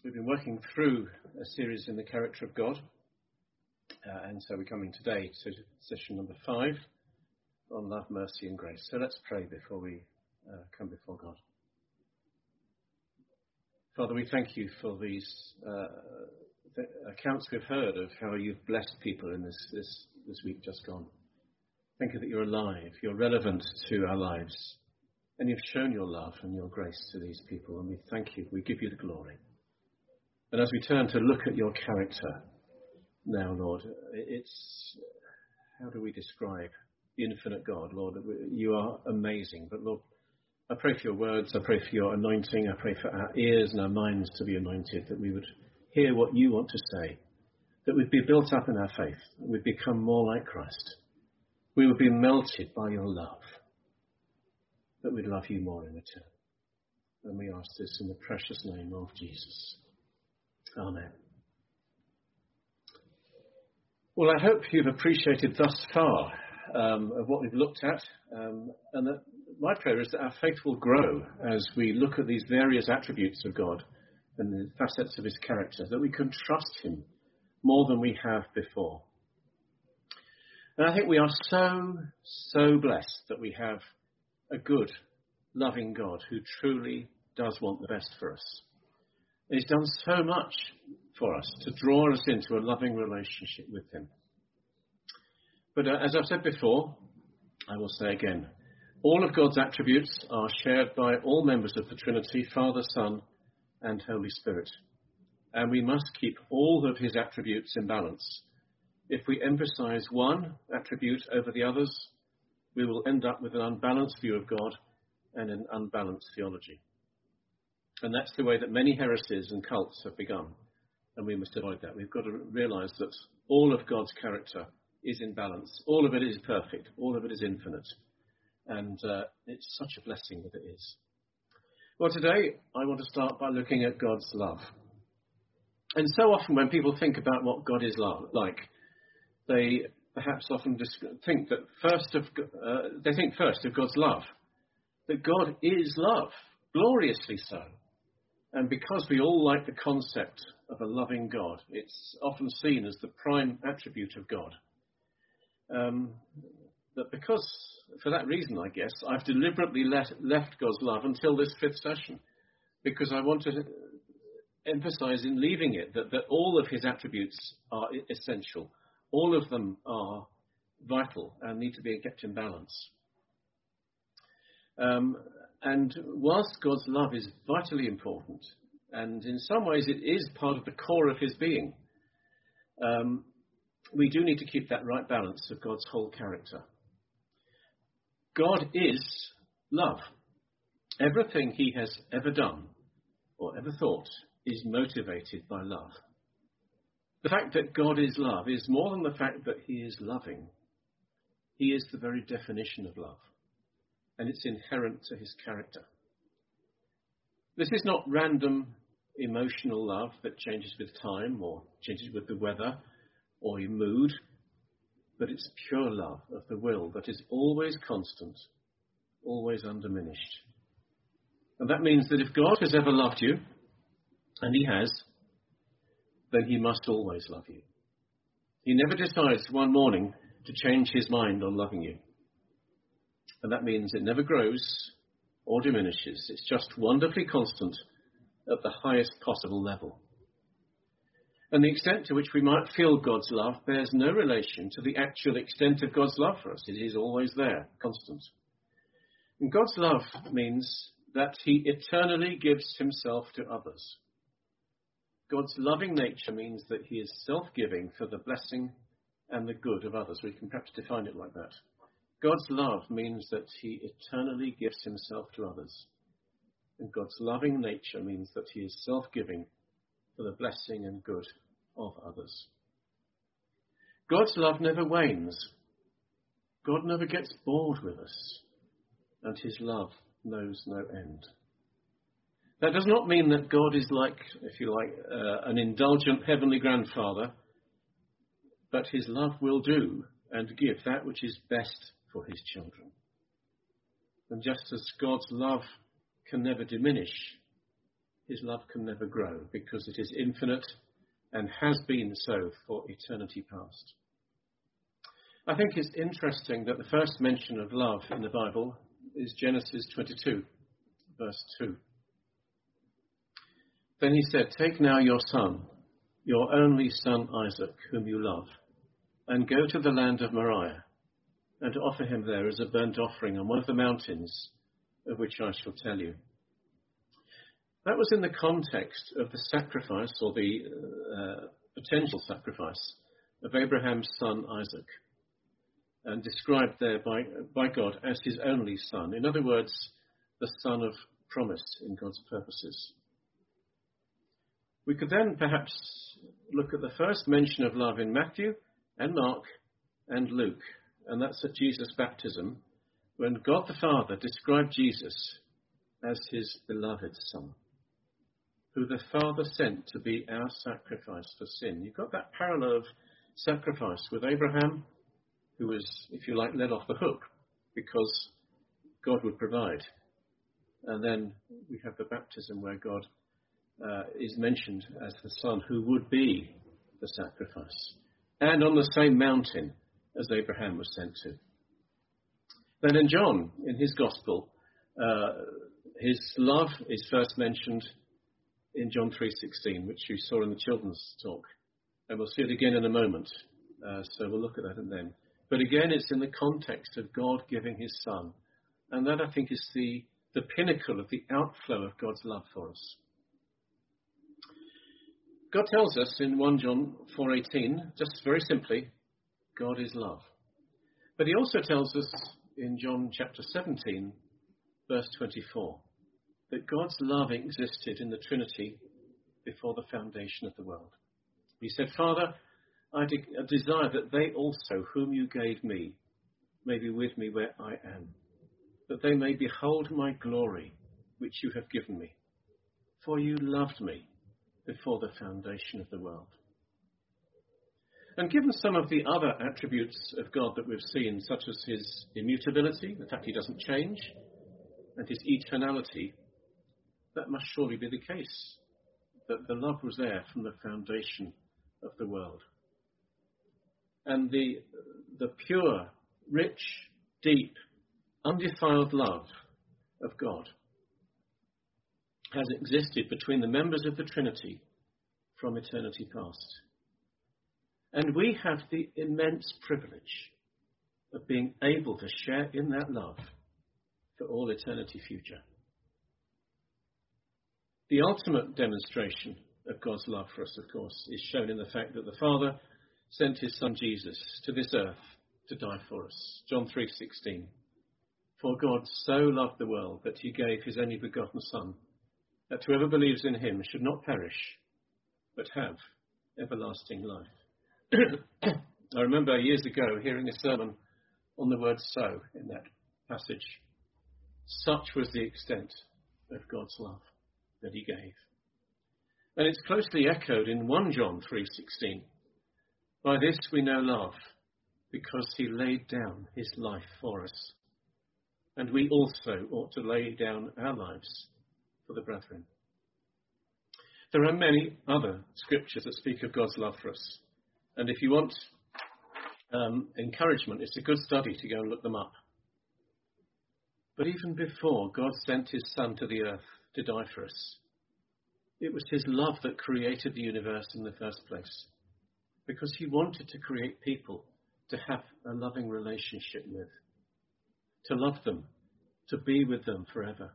We've been working through a series in the character of God, and so we're coming today to session number 5 on love, mercy and grace. So let's pray before we come before God. Father, we thank you for these accounts we've heard of how you've blessed people in this week just gone. Thank you that you're alive, you're relevant to our lives, and you've shown your love and your grace to these people, and we thank you, we give you the glory. And as we turn to look at your character now, Lord, it's, how do we describe the infinite God? Lord, you are amazing. But Lord, I pray for your words, I pray for your anointing, I pray for our ears and our minds to be anointed, that we would hear what you want to say, that we'd be built up in our faith, that we'd become more like Christ. We would be melted by your love, that we'd love you more in return. And we ask this in the precious name of Jesus. Amen. Well, I hope you've appreciated thus far of what we've looked at, and that my prayer is that our faith will grow as we look at these various attributes of God and the facets of his character, that we can trust him more than we have before. And I think we are so blessed that we have a good, loving God who truly does want the best for us. He's done so much for us to draw us into a loving relationship with him. But as I've said before, I will say again, all of God's attributes are shared by all members of the Trinity, Father, Son, and Holy Spirit. And we must keep all of his attributes in balance. If we emphasize one attribute over the others, we will end up with an unbalanced view of God and an unbalanced theology. And that's the way that many heresies and cults have begun. And we must avoid that. We've got to realize that all of God's character is in balance. All of it is perfect. All of it is infinite. And it's such a blessing that it is. Well, today I want to start by looking at God's love. And so often when people think about what God is like, they perhaps often think that first of God's love. That God is love, gloriously so. And because we all like the concept of a loving God, it's often seen as the prime attribute of God. But because, for that reason, I guess, I've deliberately left God's love until this 5th session, because I want to emphasize in leaving it that all of his attributes are essential. All of them are vital and need to be kept in balance. And whilst God's love is vitally important, and in some ways it is part of the core of his being, we do need to keep that right balance of God's whole character. God is love. Everything he has ever done or ever thought is motivated by love. The fact that God is love is more than the fact that he is loving. He is the very definition of love. And it's inherent to his character. This is not random emotional love that changes with time or changes with the weather or your mood, but it's pure love of the will that is always constant, always undiminished. And that means that if God has ever loved you, and he has, then he must always love you. He never decides one morning to change his mind on loving you. And that means it never grows or diminishes. It's just wonderfully constant at the highest possible level. And the extent to which we might feel God's love bears no relation to the actual extent of God's love for us. It is always there, constant. And God's love means that he eternally gives himself to others. God's loving nature means that he is self-giving for the blessing and the good of others. We can perhaps define it like that. God's love means that he eternally gives himself to others. And God's loving nature means that he is self-giving for the blessing and good of others. God's love never wanes. God never gets bored with us. And his love knows no end. That does not mean that God is like, if you like, an indulgent heavenly grandfather, but his love will do and give that which is best for his children. And just as God's love can never diminish, his love can never grow because it is infinite and has been so for eternity past. I think it's interesting that the first mention of love in the Bible is Genesis 22, verse 2. Then he said, "Take now your son, your only son Isaac, whom you love, and go to the land of Moriah, and offer him there as a burnt offering on one of the mountains of which I shall tell you." That was in the context of the sacrifice, or the potential sacrifice, of Abraham's son Isaac, and described there by God as his only son. In other words, the son of promise in God's purposes. We could then perhaps look at the first mention of love in Matthew and Mark and Luke, and that's at Jesus' baptism, when God the Father described Jesus as his beloved Son, who the Father sent to be our sacrifice for sin. You've got that parallel of sacrifice with Abraham, who was, if you like, let off the hook because God would provide. And then we have the baptism where God is mentioned as the Son who would be the sacrifice, and on the same mountain as Abraham was sent to. Then in John, in his Gospel, his love is first mentioned in John 3:16, which you saw in the children's talk. And we'll see it again in a moment, so we'll look at that and then. But again, it's in the context of God giving his Son. And that, I think, is the pinnacle of the outflow of God's love for us. God tells us in 1 John 4:18, just very simply, God is love. But he also tells us in John chapter 17, verse 24, that God's love existed in the Trinity before the foundation of the world. He said, "Father, I desire that they also, whom you gave me, may be with me where I am, that they may behold my glory, which you have given me. For you loved me before the foundation of the world." And given some of the other attributes of God that we've seen, such as his immutability, the fact he doesn't change, and his eternality, that must surely be the case, that the love was there from the foundation of the world. And the pure, rich, deep, undefiled love of God has existed between the members of the Trinity from eternity past. And we have the immense privilege of being able to share in that love for all eternity future. The ultimate demonstration of God's love for us, of course, is shown in the fact that the Father sent his Son Jesus to this earth to die for us. John 3:16. "For God so loved the world that he gave his only begotten Son, that whoever believes in him should not perish, but have everlasting life." I remember years ago hearing a sermon on the word "so" in that passage. Such was the extent of God's love that he gave. And it's closely echoed in 1 John 3:16. "By this we know love, because he laid down his life for us. And we also ought to lay down our lives for the brethren." There are many other scriptures that speak of God's love for us. And if you want encouragement, it's a good study to go and look them up. But even before God sent his Son to the earth to die for us, it was his love that created the universe in the first place, because he wanted to create people to have a loving relationship with, to love them, to be with them forever.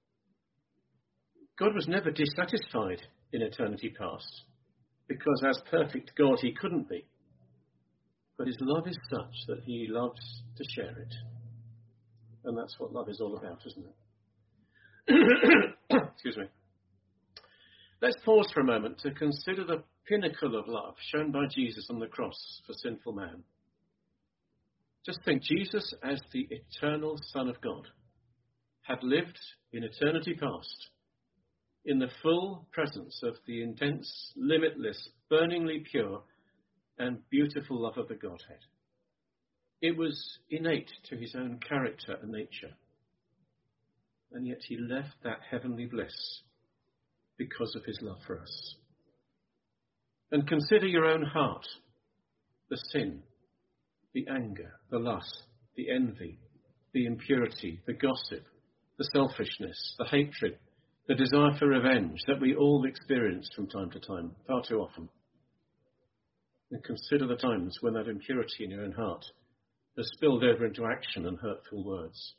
God was never dissatisfied in eternity past, because as perfect God he couldn't be. But his love is such that he loves to share it. And that's what love is all about, isn't it? Excuse me. Let's pause for a moment to consider the pinnacle of love shown by Jesus on the cross for sinful man. Just think, Jesus as the eternal Son of God had lived in eternity past in the full presence of the intense, limitless, burningly pure and beautiful love of the Godhead. It was innate to his own character and nature. And yet he left that heavenly bliss because of his love for us. And consider your own heart, the sin, the anger, the lust, the envy, the impurity, the gossip, the selfishness, the hatred, the desire for revenge that we all experience from time to time, far too often. And consider the times when that impurity in your own heart has spilled over into action and hurtful words.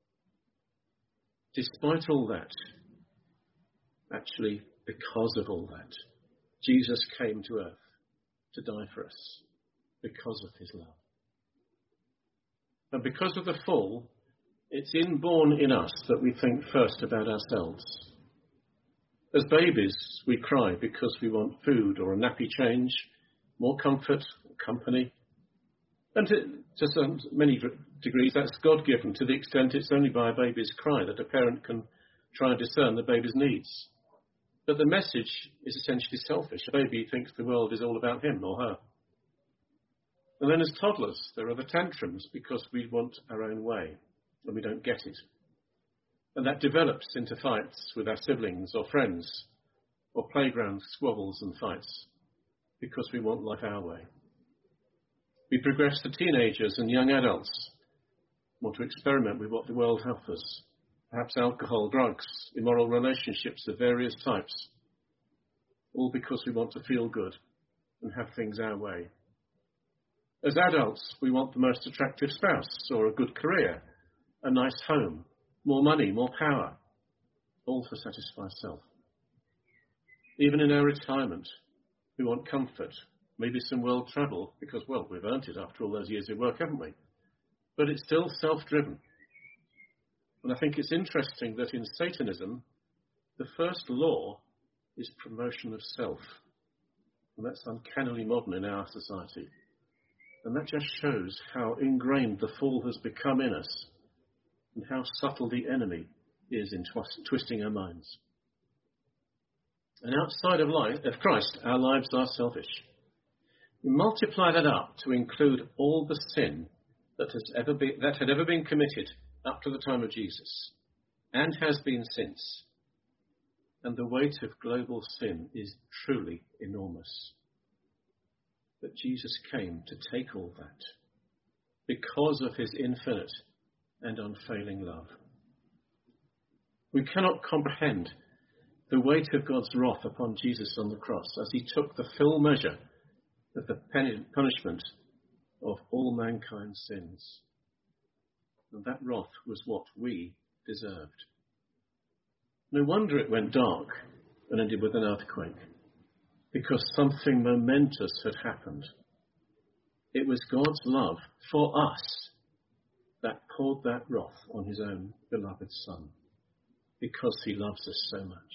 Despite all that, actually because of all that, Jesus came to earth to die for us because of his love. And because of the fall, it's inborn in us that we think first about ourselves. As babies, we cry because we want food or a nappy change, more comfort, company. And to many degrees, that's God-given to the extent it's only by a baby's cry that a parent can try and discern the baby's needs. But the message is essentially selfish. A baby thinks the world is all about him or her. And then as toddlers, there are the tantrums because we want our own way and we don't get it. And that develops into fights with our siblings or friends or playground squabbles and fights because we want life our way. We progress to teenagers and young adults, want to experiment with what the world offers. Perhaps alcohol, drugs, immoral relationships of various types, all because we want to feel good and have things our way. As adults, we want the most attractive spouse or a good career, a nice home, more money, more power, all to satisfy self. Even in our retirement, we want comfort, maybe some world travel, because, well, we've earned it after all those years of work, haven't we? But it's still self-driven. And I think it's interesting that in Satanism, the first law is promotion of self. And that's uncannily modern in our society. And that just shows how ingrained the fall has become in us and how subtle the enemy is in twisting our minds. And outside of Christ, our lives are selfish. We multiply that up to include all the sin that had ever been committed up to the time of Jesus and has been since. And the weight of global sin is truly enormous. But Jesus came to take all that because of his infinite and unfailing love. We cannot comprehend the weight of God's wrath upon Jesus on the cross as he took the full measure of the punishment of all mankind's sins. And that wrath was what we deserved. No wonder it went dark and ended with an earthquake, because something momentous had happened. It was God's love for us that poured that wrath on his own beloved Son, because he loves us so much.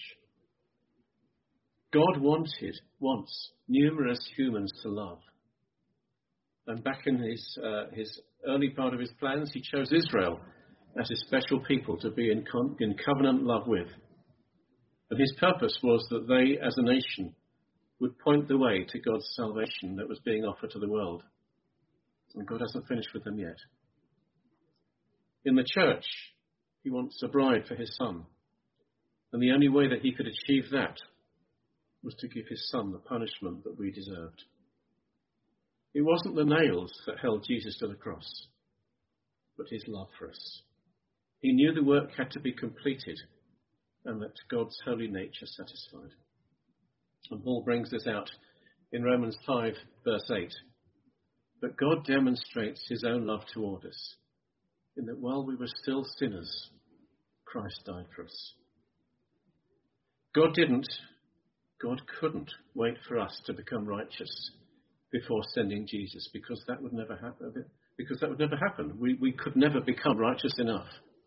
God wants numerous humans to love. And back in his early part of his plans, he chose Israel as his special people to be in covenant love with. And his purpose was that they, as a nation, would point the way to God's salvation that was being offered to the world. And God hasn't finished with them yet. In the church, he wants a bride for his Son. And the only way that he could achieve that was to give his Son the punishment that we deserved. It wasn't the nails that held Jesus to the cross, but his love for us. He knew the work had to be completed and that God's holy nature satisfied. And Paul brings this out in Romans 5, verse 8. But God demonstrates his own love toward us, in that while we were still sinners, Christ died for us. God couldn't wait for us to become righteous before sending Jesus, because that would never happen. We could never become righteous enough.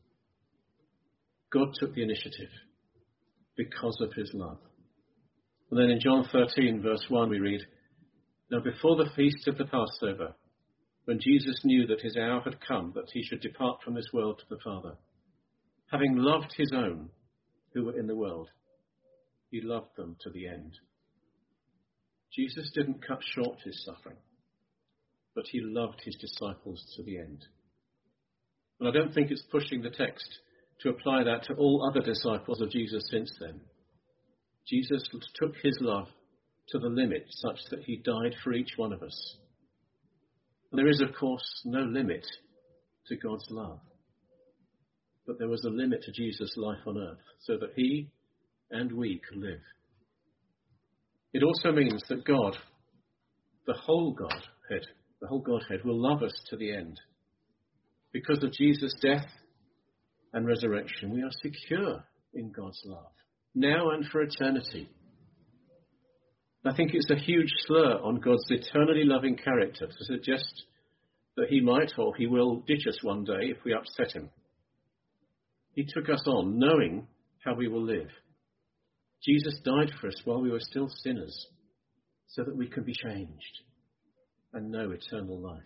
God took the initiative because of his love. And then in John 13, verse 1, we read, Now before the feast of the Passover, when Jesus knew that his hour had come, that he should depart from this world to the Father, having loved his own who were in the world, he loved them to the end. Jesus didn't cut short his suffering, but he loved his disciples to the end. And I don't think it's pushing the text to apply that to all other disciples of Jesus since then. Jesus took his love to the limit such that he died for each one of us. And there is, of course, no limit to God's love. But there was a limit to Jesus' life on earth so that he and we could live. It also means that God, the whole Godhead will love us to the end. Because of Jesus' death and resurrection, we are secure in God's love, now and for eternity. I think it's a huge slur on God's eternally loving character to suggest that he might or he will ditch us one day if we upset him. He took us on knowing how we will live. Jesus died for us while we were still sinners so that we can be changed and know eternal life.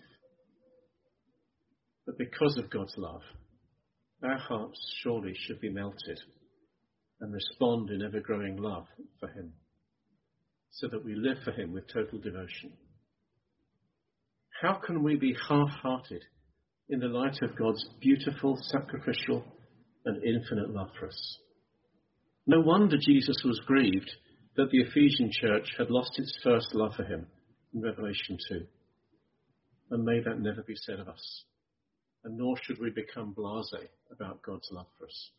But because of God's love, our hearts surely should be melted and respond in ever-growing love for him, so that we live for him with total devotion. How can we be half-hearted in the light of God's beautiful, sacrificial, and infinite love for us? No wonder Jesus was grieved that the Ephesian church had lost its first love for him in Revelation 2. And may that never be said of us. And nor should we become blasé about God's love for us.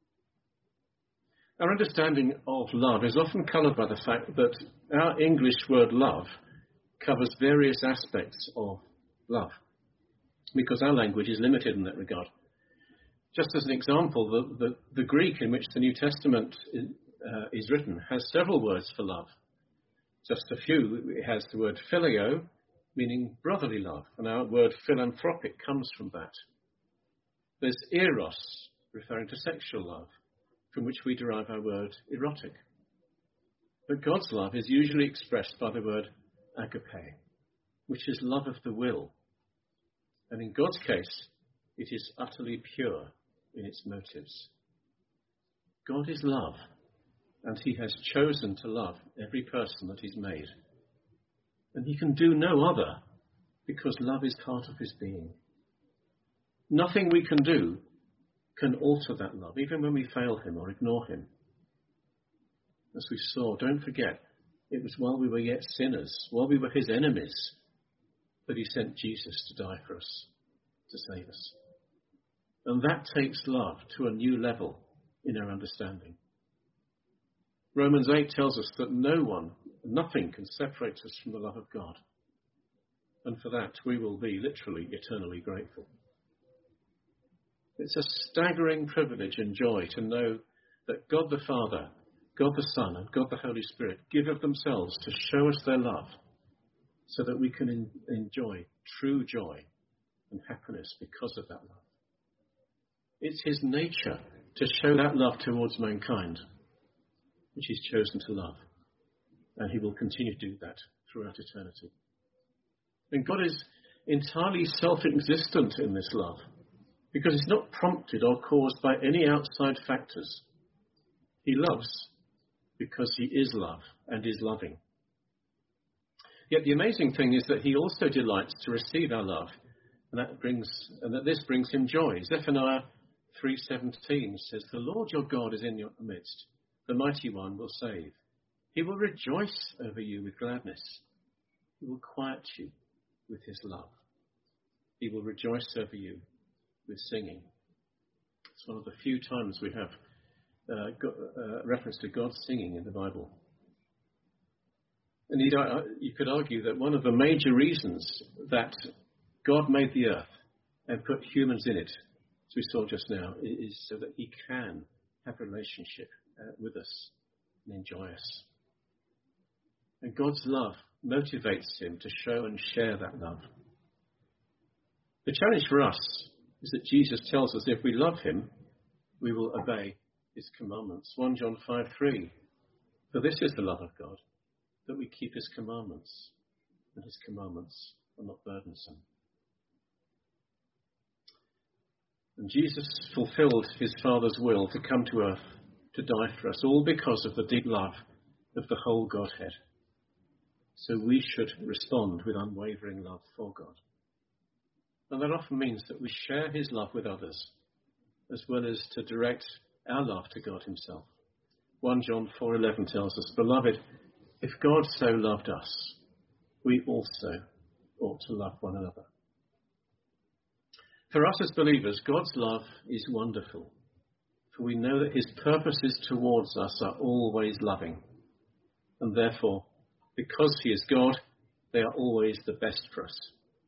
Our understanding of love is often coloured by the fact that our English word love covers various aspects of love, because our language is limited in that regard. Just as an example, the Greek in which the New Testament is written has several words for love. Just a few. It has the word phileo, meaning brotherly love, and our word philanthropic comes from that. There's eros, referring to sexual love, from which we derive our word erotic. But God's love is usually expressed by the word agape, which is love of the will. And in God's case, it is utterly pure in its motives. God is love, and he has chosen to love every person that he's made. And he can do no other, because love is part of his being. Nothing we can do can alter that love, even when we fail him or ignore him. As we saw, don't forget, it was while we were yet sinners, while we were his enemies, that he sent Jesus to die for us, to save us. And that takes love to a new level in our understanding. Romans 8 tells us that nothing can separate us from the love of God. And for that, we will be literally eternally grateful. It's a staggering privilege and joy to know that God the Father, God the Son, and God the Holy Spirit give of themselves to show us their love so that we can enjoy true joy and happiness because of that love. It's his nature to show that love towards mankind, which he's chosen to love. And he will continue to do that throughout eternity. And God is entirely self-existent in this love, because it's not prompted or caused by any outside factors. He loves because he is love and is loving. Yet the amazing thing is that he also delights to receive our love, and that this brings him joy. Zephaniah 3:17 says, "The Lord your God is in your midst. The mighty one will save. He will rejoice over you with gladness. He will quiet you with his love. He will rejoice over you with singing." It's one of the few times we have reference to God singing in the Bible. And you could argue that one of the major reasons that God made the earth and put humans in it, as we saw just now, is so that he can have a relationship with us and enjoy us. And God's love motivates him to show and share that love. The challenge for us is that Jesus tells us if we love him, we will obey his commandments. 1 John 5:3, "For this is the love of God, that we keep his commandments, and his commandments are not burdensome." And Jesus fulfilled his Father's will to come to earth to die for us, all because of the deep love of the whole Godhead. So we should respond with unwavering love for God. And that often means that we share his love with others, as well as to direct our love to God himself. 1 John 4:11 tells us, "Beloved, if God so loved us, we also ought to love one another." For us as believers, God's love is wonderful, for we know that his purposes towards us are always loving, and therefore, because he is God, they are always the best for us.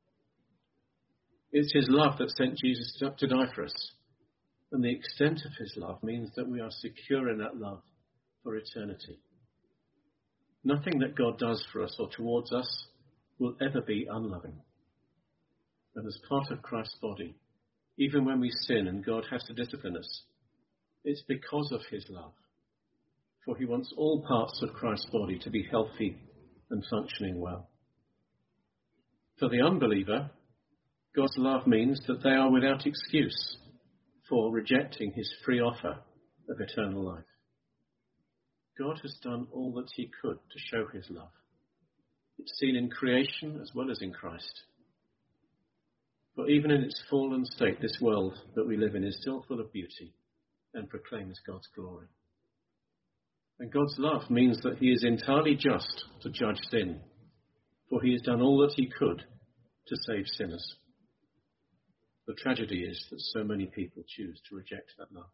It's his love that sent Jesus to die for us, and the extent of his love means that we are secure in that love for eternity. Nothing that God does for us or towards us will ever be unloving. And as part of Christ's body, even when we sin and God has to discipline us, it's because of his love. For he wants all parts of Christ's body to be healthy and functioning well. For the unbeliever, God's love means that they are without excuse for rejecting his free offer of eternal life. God has done all that he could to show his love. It's seen in creation as well as in Christ. For even in its fallen state, this world that we live in is still full of beauty and proclaims God's glory. And God's love means that he is entirely just to judge sin, for he has done all that he could to save sinners. The tragedy is that so many people choose to reject that love.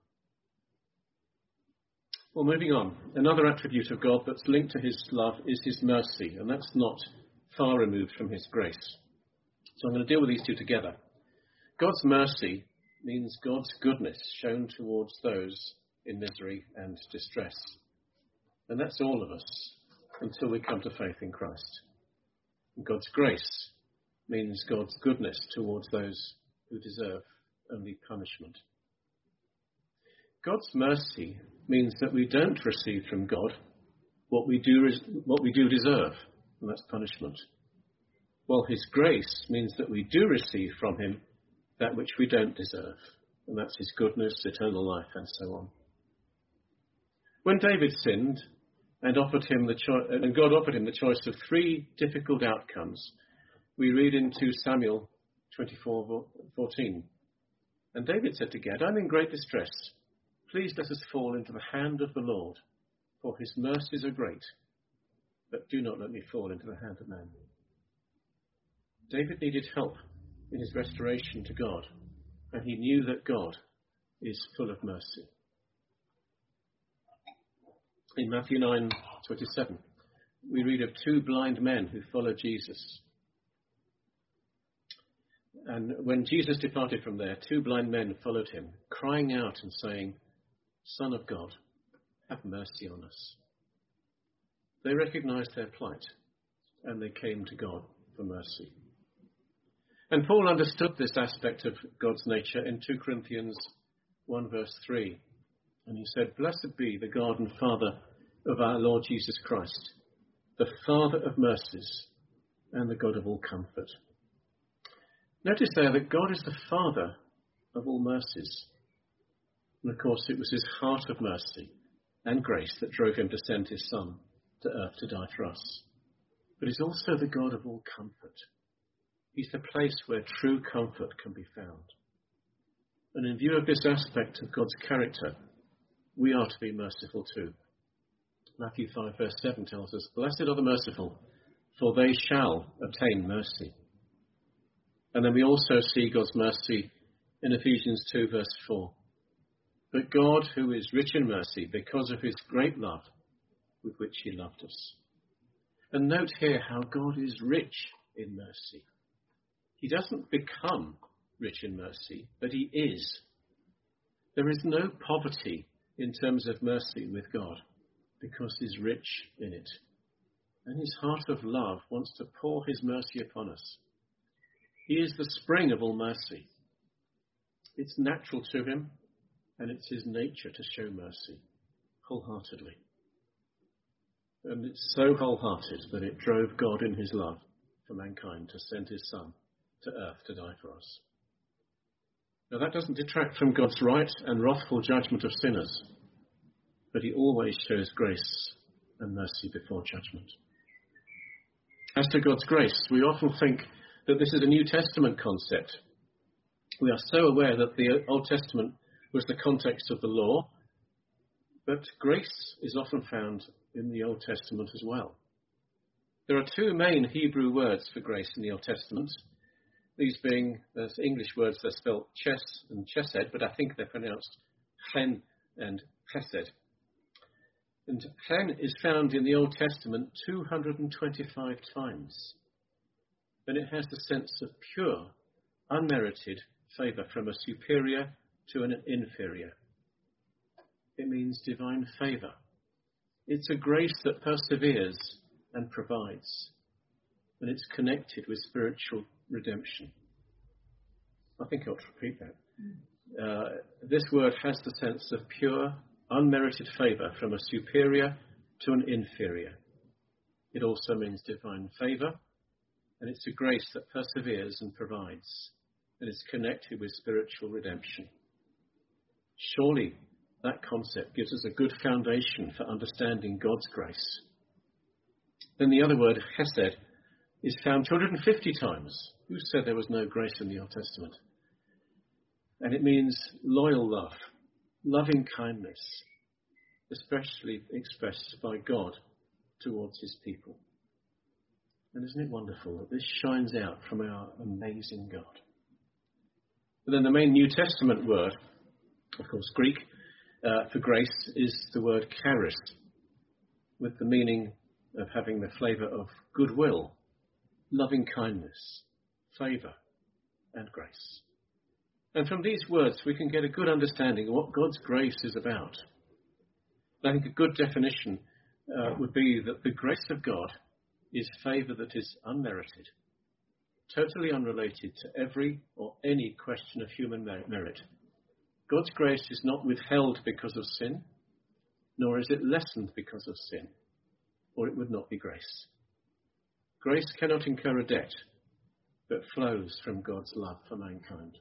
Well, moving on, another attribute of God that's linked to his love is his mercy, and that's not far removed from his grace. So I'm going to deal with these two together. God's mercy means God's goodness shown towards those in misery and distress. And that's all of us until we come to faith in Christ. And God's grace means God's goodness towards those who deserve only punishment. God's mercy means that we don't receive from God what we do deserve, and that's punishment. While his grace means that we do receive from him that which we don't deserve, and that's his goodness, eternal life, and so on. When David sinned and God offered him the choice of three difficult outcomes, we read in 2 Samuel 24:14. And David said to Gad, "I'm in great distress. Please let us fall into the hand of the Lord, for his mercies are great, but do not let me fall into the hand of man." David needed help in his restoration to God, and he knew that God is full of mercy. In Matthew 9:27, we read of two blind men who followed Jesus. And when Jesus departed from there, two blind men followed him, crying out and saying, "Son of God, have mercy on us." They recognized their plight, and they came to God for mercy. And Paul understood this aspect of God's nature in 2 Corinthians 1 verse 3. And he said, "Blessed be the God and Father of our Lord Jesus Christ, the Father of mercies and the God of all comfort." Notice there that God is the Father of all mercies. And of course, it was his heart of mercy and grace that drove him to send his Son to earth to die for us. But he's also the God of all comfort. He's the place where true comfort can be found. And in view of this aspect of God's character, we are to be merciful too. Matthew 5 verse 7 tells us, "Blessed are the merciful, for they shall obtain mercy." And then we also see God's mercy in Ephesians 2 verse 4. "But God, who is rich in mercy, because of his great love with which he loved us." And note here how God is rich in mercy. He doesn't become rich in mercy, but he is. There is no poverty in terms of mercy with God, because he's rich in it. And his heart of love wants to pour his mercy upon us. He is the spring of all mercy. It's natural to him, and it's his nature to show mercy wholeheartedly. And it's so wholehearted that it drove God in his love for mankind to send his Son to earth to die for us. Now that doesn't detract from God's right and wrathful judgment of sinners, but he always shows grace and mercy before judgment. As to God's grace, we often think that this is a New Testament concept. We are so aware that the Old Testament was the context of the law, But grace is often found in the Old Testament as well. There are two main Hebrew words for grace in the Old Testament. These being, there's English words, they're spelled ches and chesed, but I think they're pronounced chen and chesed. And chen is found in the Old Testament 225 times. And it has the sense of pure, unmerited favour from a superior to an inferior. It means divine favour. It's a grace that perseveres and provides. And it's connected with spiritual redemption. I think I'll repeat that. This word has the sense of pure, unmerited favour from a superior to an inferior. It also means divine favour, and it's a grace that perseveres and provides, and is connected with spiritual redemption. Surely that concept gives us a good foundation for understanding God's grace. Then the other word, chesed, is found 250 times. Who said there was no grace in the Old Testament? And it means loyal love, loving kindness, especially expressed by God towards his people. And isn't it wonderful that this shines out from our amazing God? And then the main New Testament word, of course Greek, for grace is the word charis, with the meaning of having the flavour of goodwill, loving kindness, favour and grace. And from these words we can get a good understanding of what God's grace is about. I think a good definition would be that the grace of God is favour that is unmerited, totally unrelated to every or any question of human merit. God's grace is not withheld because of sin, nor is it lessened because of sin, or it would not be grace. Grace cannot incur a debt, but flows from God's love for mankind.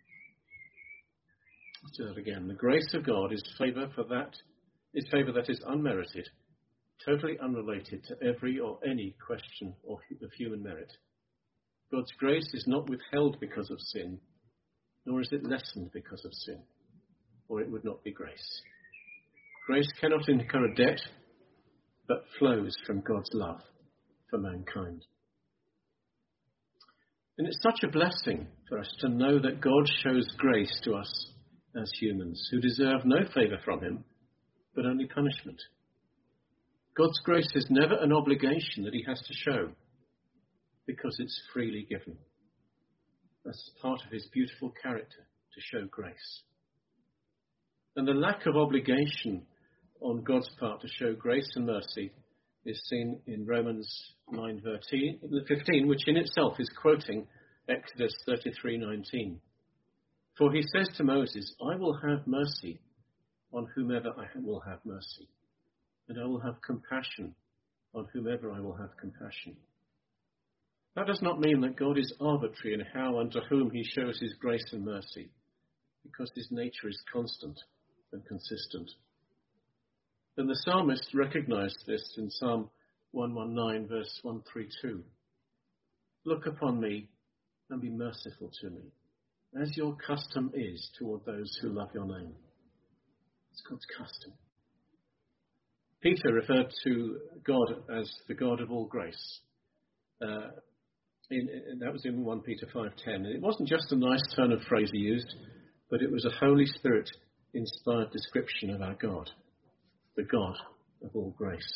Let's do that again. The grace of God is favour that is unmerited, totally unrelated to every or any question of human merit. God's grace is not withheld because of sin, nor is it lessened because of sin, or it would not be grace. Grace cannot incur a debt, but flows from God's love for mankind. And it's such a blessing for us to know that God shows grace to us as humans who deserve no favour from him, but only punishment. God's grace is never an obligation that he has to show, because it's freely given. That's part of his beautiful character, to show grace. And the lack of obligation on God's part to show grace and mercy is seen in Romans 9:15, which in itself is quoting Exodus 33:19. For he says to Moses, I will have mercy on whomever I will have mercy, and I will have compassion on whomever I will have compassion. That does not mean that God is arbitrary in how and to whom he shows his grace and mercy, because his nature is constant and consistent. And the psalmist recognized this in Psalm 119, verse 132. Look upon me and be merciful to me, as your custom is toward those who love your name. It's God's custom. Peter referred to God as the God of all grace. That was in 1 Peter 5:10. And it wasn't just a nice turn of phrase he used, but it was a Holy Spirit-inspired description of our God, the God of all grace.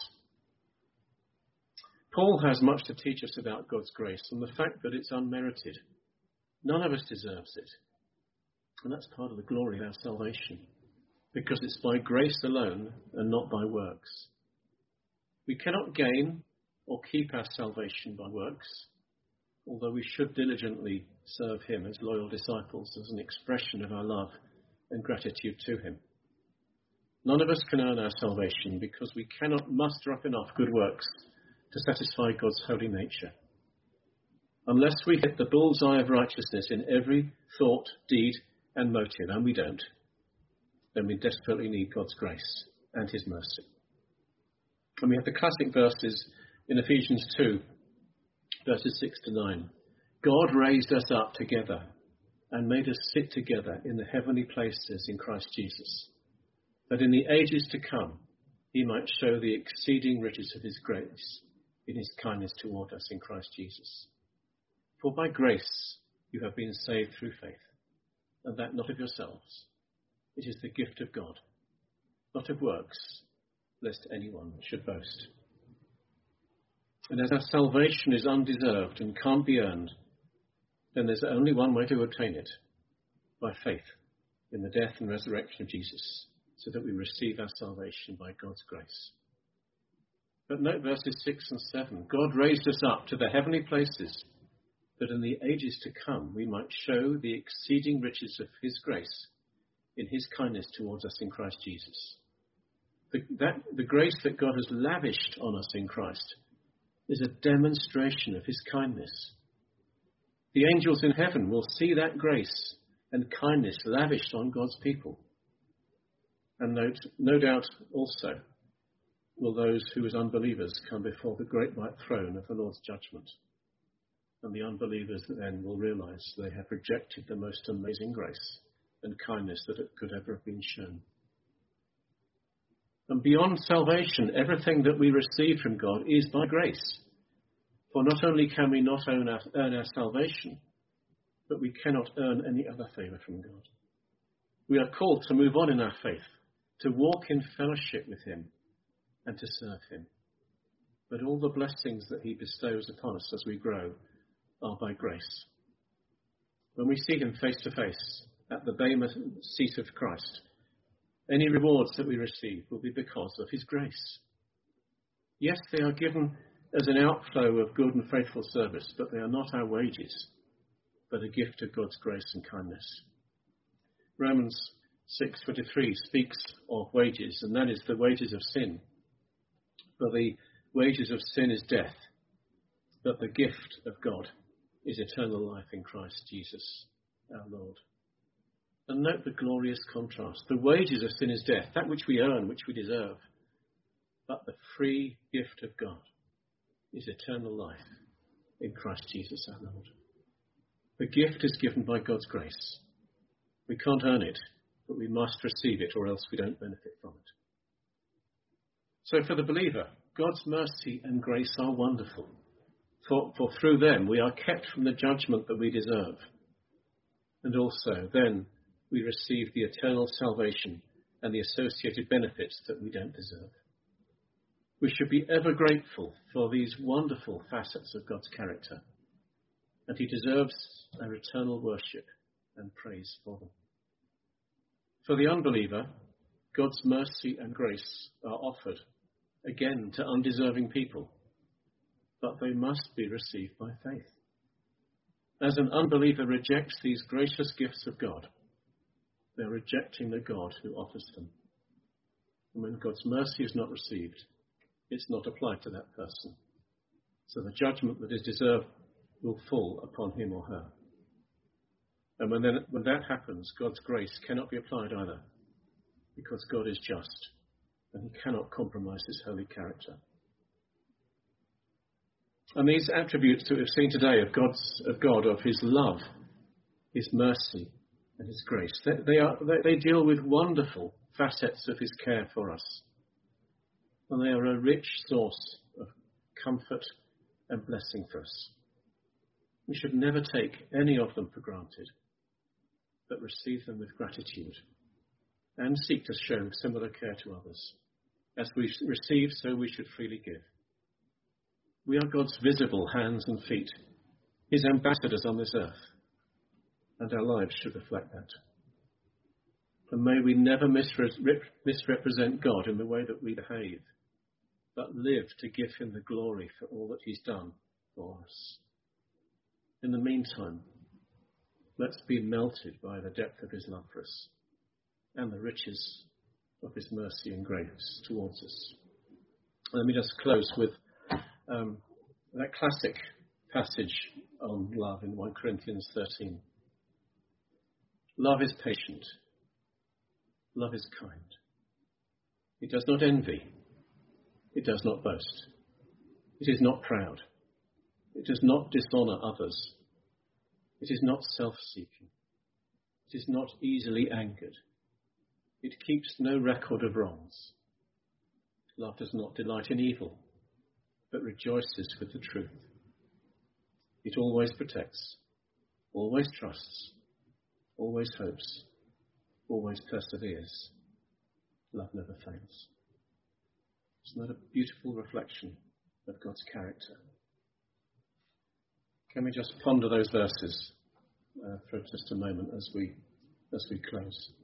Paul has much to teach us about God's grace and the fact that it's unmerited. None of us deserves it. And that's part of the glory of our salvation, because it's by grace alone and not by works. We cannot gain or keep our salvation by works, although we should diligently serve him as loyal disciples as an expression of our love and gratitude to him. None of us can earn our salvation because we cannot muster up enough good works to satisfy God's holy nature. Unless we hit the bullseye of righteousness in every thought, deed and motive, and we don't, then we desperately need God's grace and his mercy. And we have the classic verses in Ephesians 2, verses 6 to 9. God raised us up together and made us sit together in the heavenly places in Christ Jesus, that in the ages to come he might show the exceeding riches of his grace in his kindness toward us in Christ Jesus. For by grace you have been saved through faith, and that not of yourselves. It is the gift of God, not of works, lest anyone should boast. And as our salvation is undeserved and can't be earned, then there's only one way to obtain it, by faith in the death and resurrection of Jesus, so that we receive our salvation by God's grace. But note verses 6 and 7. God raised us up to the heavenly places, that in the ages to come we might show the exceeding riches of his grace in his kindness towards us in Christ Jesus. The grace that God has lavished on us in Christ is a demonstration of his kindness. The angels in heaven will see that grace and kindness lavished on God's people. And no doubt also will those who as unbelievers come before the great white throne of the Lord's judgment. And the unbelievers then will realize they have rejected the most amazing grace and kindness that it could ever have been shown. And beyond salvation, everything that we receive from God is by grace. For not only can we not earn our salvation, but we cannot earn any other favour from God. We are called to move on in our faith, to walk in fellowship with him and to serve him. But all the blessings that he bestows upon us as we grow are by grace. When we see him face to face at the bema seat of Christ, any rewards that we receive will be because of his grace. Yes, they are given as an outflow of good and faithful service, but they are not our wages, but a gift of God's grace and kindness. Romans 6:23 speaks of wages, and that is the wages of sin. For the wages of sin is death, but the gift of God is eternal life in Christ Jesus our Lord. And note the glorious contrast. The wages of sin is death, that which we earn, which we deserve. But the free gift of God is eternal life in Christ Jesus our Lord. The gift is given by God's grace. We can't earn it, but we must receive it, or else we don't benefit from it. So for the believer, God's mercy and grace are wonderful. For through them we are kept from the judgment that we deserve. And also then we receive the eternal salvation and the associated benefits that we don't deserve. We should be ever grateful for these wonderful facets of God's character, and he deserves our eternal worship and praise for them. For the unbeliever, God's mercy and grace are offered again to undeserving people, but they must be received by faith. As an unbeliever rejects these gracious gifts of God, they're rejecting the God who offers them. And when God's mercy is not received, it's not applied to that person. So the judgment that is deserved will fall upon him or her. And when that happens, God's grace cannot be applied either, because God is just and he cannot compromise his holy character. And these attributes that we've seen today of God, of his love, his mercy, and his grace, they deal with wonderful facets of his care for us. And they are a rich source of comfort and blessing for us. We should never take any of them for granted, but receive them with gratitude and seek to show similar care to others. As we receive, so we should freely give. We are God's visible hands and feet, his ambassadors on this earth, and our lives should reflect that. And may we never misrepresent God in the way that we behave, but live to give him the glory for all that he's done for us. In the meantime, let's be melted by the depth of his love for us and the riches of his mercy and grace towards us. Let me just close with that classic passage on love in 1 Corinthians 13. Love is patient. Love is kind. It does not envy. It does not boast. It is not proud. It does not dishonour others. It is not self-seeking. It is not easily angered. It keeps no record of wrongs. Love does not delight in evil, but rejoices with the truth. It always protects, always trusts, always hopes, always perseveres. Love never fails. Isn't that a beautiful reflection of God's character? Can we just ponder those verses for just a moment as we close?